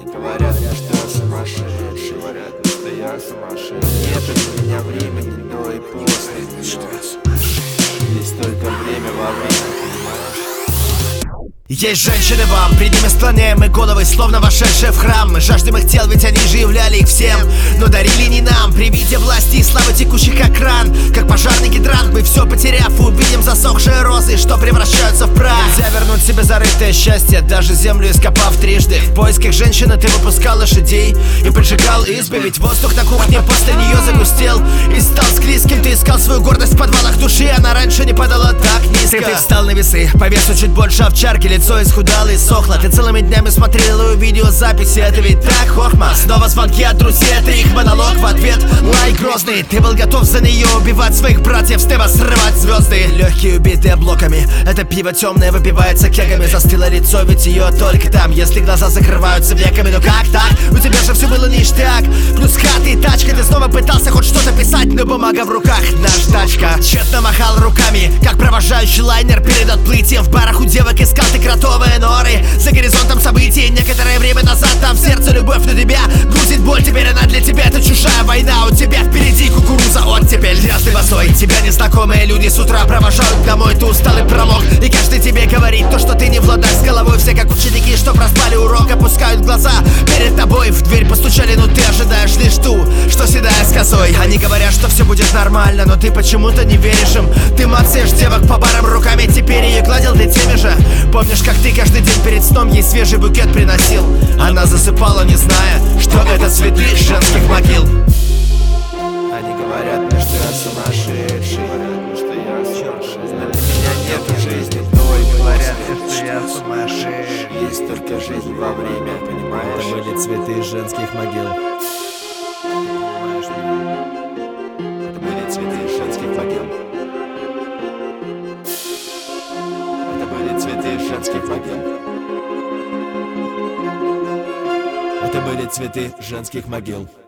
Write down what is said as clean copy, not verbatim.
Они говорят, что я сумасшедший, говорят, что я сумасшедший. Нет у меня времени до и после. Есть только время во время, понимаешь? Есть женщины вам, перед ними склоняем мы головы, словно вошедшие в храм. Мы жаждем их тел, ведь они же являли их всем, но дарили не нам. При виде власти и славы текущих как кран, как пожарный гидрант, мы все потеряв, увидим засохшие розы, что превращаются в прах. Нельзя вернуть себе зарытое счастье, даже землю ископав трижды. В поисках женщины ты выпускал лошадей и поджигал избы, ведь воздух на кухне после нее загустел и стал склизким. Ты искал свою гордость в подвалах души, она раньше не падала так низко. Ты встал на весы, по весу чуть больше овчарки, лицо исхудало и сохло. Ты целыми днями смотрел видеозаписи, это ведь так хохма. Снова звонки от друзей, это их монолог, в ответ лайк грозный. Ты был готов за нее убивать своих братьев, с неба срывать звезды. Легкие убитые блоками, это пиво темное выпивается кегами. Застыло лицо, ведь ее только там, если глаза закрываются веками. Но как так? У тебя же все было ништяк. Плюс хаты и тачка, ты снова пытался хоть что-то писать, но бумага в руках, наш тачка. Тщетно махал руками, как провожающий лайнер перед отплытием. В барах у девок искал ты кротовые норы за горизонтом событий. Некоторое время назад там в сердце любовь, на тебя грузит боль. Теперь она для тебя, это чужая война. У тебя впереди кукуруза, оттепель, грязный босой. Тебя незнакомые люди с утра провожают домой. Ты устал и промок, и каждый тебе говорит то, что ты не в ладах с головой. Все как ученики, что проспали урок, опускают глаза перед тобой. В дверь постучали, но ты ожидаешь лишь ту, что седая с косой. Они говорят, что все будет нормально, но ты почему-то не веришь им. Ты мацаешь девок по барам руками, теперь ее гладил ты теми же. Помнишь, как ты каждый день перед сном ей свежий букет приносил? Она засыпала, не зная, что это цветы женских могил. Они говорят мне, что я сумасшедший, говорят мне, что я сумасшедший. Но для меня нету жизни до и Говорят, после. что я сумасшедший. Есть только жизнь во время, понимаешь? Это были цветы женских могил. Понимаешь меня? Это были цветы женских могил. Это были цветы женских могил. Это были цветы женских могил.